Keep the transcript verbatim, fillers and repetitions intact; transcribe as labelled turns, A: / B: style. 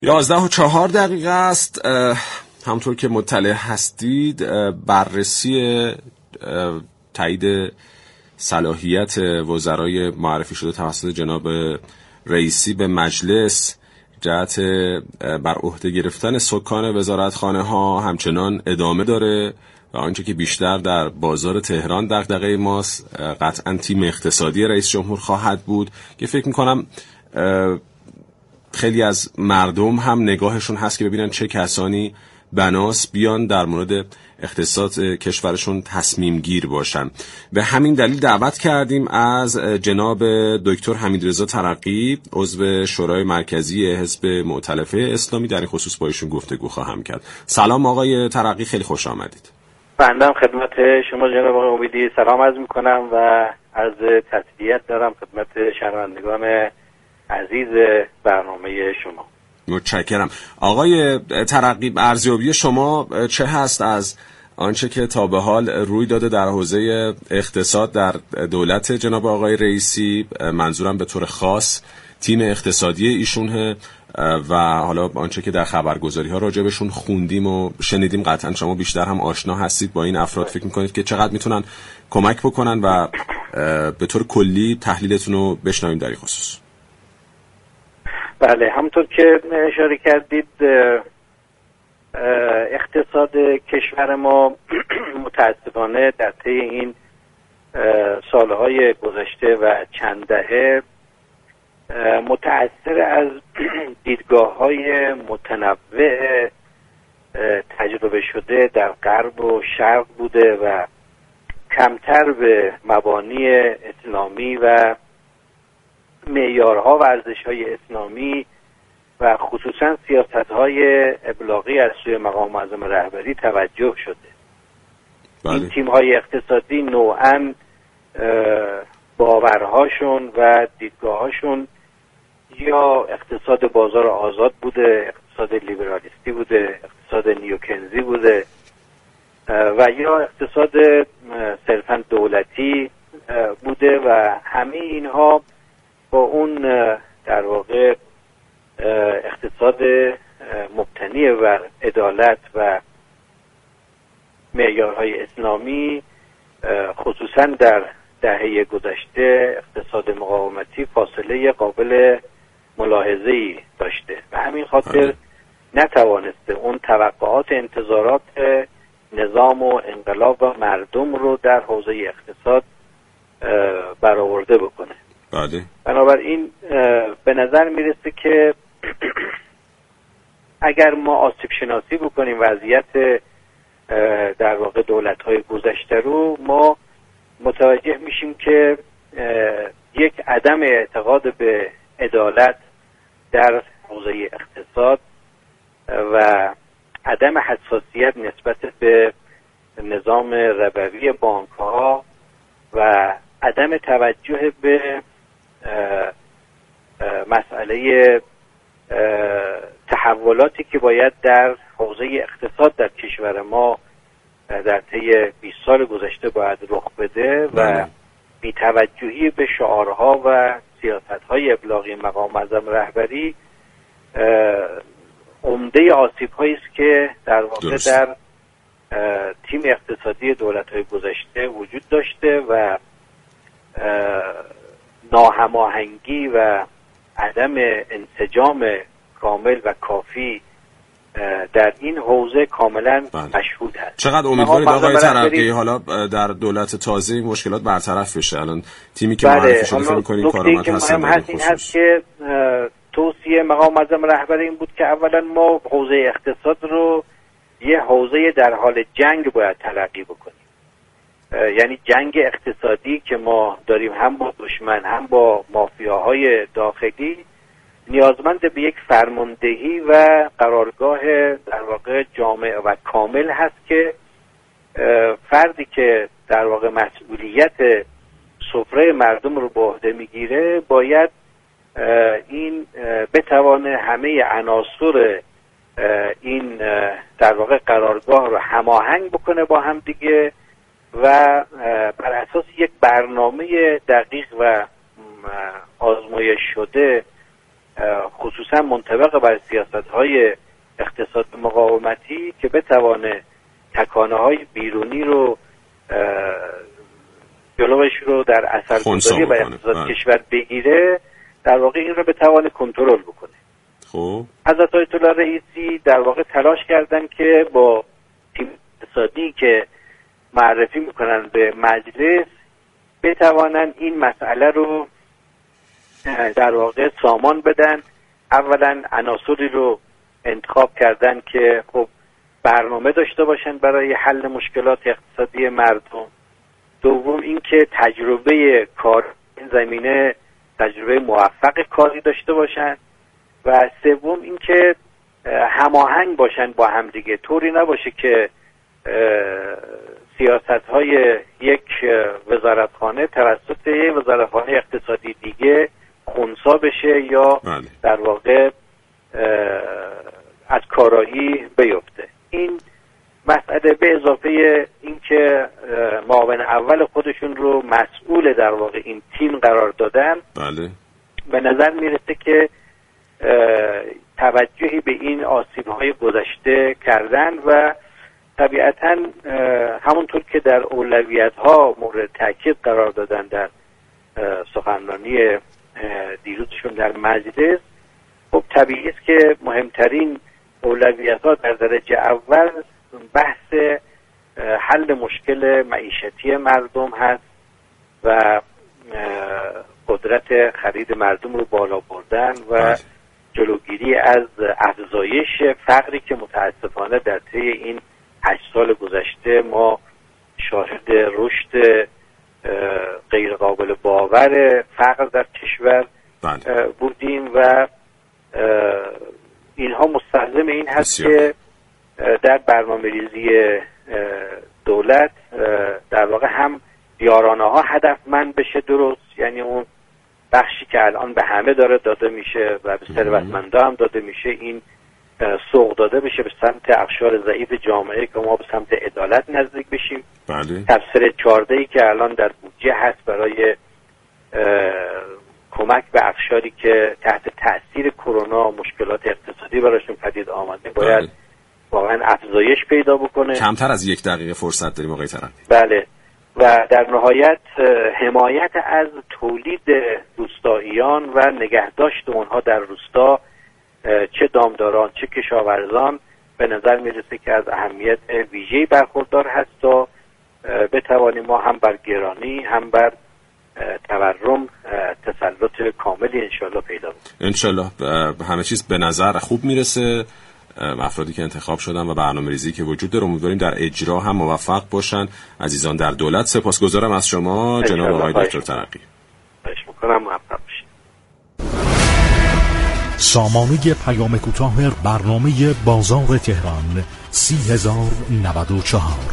A: یازده و چهار دقیقه است. همطور که مطلع هستید بررسی تایید صلاحیت وزرای معرفی شده توسط جناب رئیسی به مجلس جهت بر عهده گرفتن سکان وزارتخانه ها همچنان ادامه داره و آنچه که بیشتر در بازار تهران دغدغه ماست قطعا تیم اقتصادی رئیس جمهور خواهد بود که فکر میکنم خیلی از مردم هم نگاهشون هست که ببینن چه کسانی بناس بیان در مورد اقتصاد کشورشون تصمیم گیر باشن. به همین دلیل دعوت کردیم از جناب دکتر حمیدرضا ترقی عضو شورای مرکزی حزب مؤتلفه اسلامی در این خصوص با ایشون گفتگو خواهم کرد. سلام آقای ترقی، خیلی خوش آمدید.
B: بنده خدمت شما جناب آقای امیدی سلام عرض میکنم و عرض تسلیت دارم خدمت شنوندگان عزیز برنامه شما.
A: متشکرم. آقای ترقی، ارزیابی شما چه هست از آنچه که تا به حال روی داده در حوزه اقتصاد در دولت جناب آقای رئیسی، منظورم به طور خاص تیم اقتصادی ایشونه و حالا آنچه که در خبرگزاری ها راجبشون خوندیم و شنیدیم، قطعا شما بیشتر هم آشنا هستید با این افراد، فکر میکنید که چقدر میتونن کمک بکنن و به طور کلی تحلیلتون رو بشنویم در این خصوص؟
B: بله، همونطور که اشاره کردید اقتصاد کشور ما متاسفانه در طی این سالهای گذشته و چند دهه متأثر از دیدگاه‌های متنوع تجربه شده در غرب و شرق بوده و کمتر به مبانی اسلامی و معیارها و ارزش‌های اسلامی و خصوصا سیاست‌های ابلاغی از سوی مقام معظم رهبری توجه شده. بله. این تیم‌های اقتصادی نوعاً باورهاشون و دیدگاه‌هاشون یا اقتصاد بازار آزاد بوده، اقتصاد لیبرالیستی بوده، اقتصاد نیوکنزی بوده و یا اقتصاد صرفاً دولتی بوده و همه اینها با اون در واقع اقتصاد مبتنی بر عدالت و معیارهای اسلامی خصوصا در دهه گذشته اقتصاد مقاومتی فاصله قابل ملاحظه‌ای داشته و همین خاطر نتوانسته اون توقعات انتظارات نظام و انقلاب و مردم رو در حوزه اقتصاد برآورده بکنه.
A: بله.
B: بنابراین به نظر میرسه که اگر ما آسیب شناسی بکنیم وضعیت در واقع دولت‌های گذشته رو، ما متوجه میشیم که یک عدم اعتقاد به عدالت در حوزه اقتصاد و عدم حساسیت نسبت به نظام ربوی بانک‌ها و عدم توجه به مسئله تحولاتی که باید در حوزه اقتصاد در کشور ما در طی بیست سال گذشته باید رخ بده و بی‌توجهی به شعارها و سیاست‌های ابلاغی مقام معظم رهبری عمده آسیب‌هایی است که در واقع درست. در تیم اقتصادی دولت‌های گذشته وجود داشته و ناهماهنگی و عدم انسجام کامل و کافی در این حوزه کاملا مشهود هست.
A: چقدر امیدوارید آقای ترقی حالا در دولت تازه این مشکلات برطرف بشه؟ الان تیمی که معرفی شده فکر می‌کنید کارآمد هستن؟
B: هست این هست که توصیه مقام معظم رهبری این بود که اولا ما حوزه اقتصاد رو یه حوزه در حال جنگ باید تلقی بکنیم، یعنی جنگ اقتصادی که ما داریم هم با دشمن هم با مافیاهای داخلی نیازمند به یک فرماندهی و قرارگاه در واقع جامع و کامل هست که فردی که در واقع مسئولیت سفره مردم رو به عهده میگیره باید این بتوانه همه عناصر این در واقع قرارگاه رو هماهنگ بکنه با هم دیگه و بر اساس یک برنامه دقیق و آزمایش شده خصوصا منطبق بر سیاست‌های اقتصاد مقاومتی که بتوانه تکانه‌های بیرونی رو جلوش رو در اثرگذاری و اقتصاد بله. کشور بگیره، در واقع این رو بتوانه کنترل بکنه.
A: خب
B: حضرت آیت الله رئیسی در واقع تلاش کردن که با تیم اقتصادی که معرفی میکنن به مجلس بتوانن این مسئله رو در واقع سامان بدن. اولا عناصری رو انتخاب کردن که خب برنامه داشته باشن برای حل مشکلات اقتصادی مردم. دوم اینکه تجربه کار این زمینه تجربه موفق کاری داشته باشن و سوم اینکه هماهنگ باشن با هم دیگه، طوری نباشه که سیاست‌های یک وزارتخانه توسط یک وزارتخانه اقتصادی دیگه خنثی بشه یا
A: بله.
B: در واقع از کارایی بیفته. این مسئله به اضافه اینکه معاون اول خودشون رو مسئول در واقع این تیم قرار دادن،
A: بله.
B: به نظر میرسه که توجهی به این آسیب‌های گذشته کردن و طبیعتاً همونطور که در اولویت‌ها مورد تاکید قرار دادن در سخنرانی دیروزشون در مجلس، خب طبیعی است که مهمترین اولویت‌ها در درجه اول بحث حل مشکل معیشتی مردم هست و قدرت خرید مردم رو بالا بردن و جلوگیری از افزایش فقری که متاسفانه در طی این هشت سال گذشته ما شاهد رشد غیر قابل باور فقر در کشور
A: بله.
B: بودیم و اینها مستلزم این هست بسیار. که در برنامه ریزی دولت در واقع هم یارانه ها هدفمند بشه درست، یعنی اون بخشی که الان به همه داره داده میشه و به ثروتمندا هم داده میشه، این سوق داده بشه به سمت اقشار ضعیف جامعه که ما به سمت عدالت نزدیک بشیم.
A: بله.
B: تفسیر چهارده ای که الان در بودجه هست برای کمک به اقشاری که تحت تاثیر کرونا مشکلات اقتصادی براشون پدید آمده باید بله. واقعا افزایش پیدا بکنه.
A: کمتر از یک دقیقه فرصت داریم آقای ترقی.
B: بله. و در نهایت حمایت از تولید روستاییان و نگهداشت اونها در روستا، چه دامداران چه کشاورزان، به نظر میرسه که از اهمیت ویژه‌ای برخوردار هست تا بتوانیم ما هم بر گرانی هم بر تورم تسلط کاملی انشالله پیدا کنیم.
A: انشالله همه چیز به نظر خوب میرسه. افرادی که انتخاب شدن و برنامه‌ریزی که وجود داره امیدواریم در اجرا هم موفق باشن. عزیزان در دولت، سپاسگزارم از شما جناب آقای دکتر ترقی.
B: خواهش می‌کنم، موفق باشید.
C: سامانه پیام کوتاه برنامه بازار تهران سی هزار و نود و چهار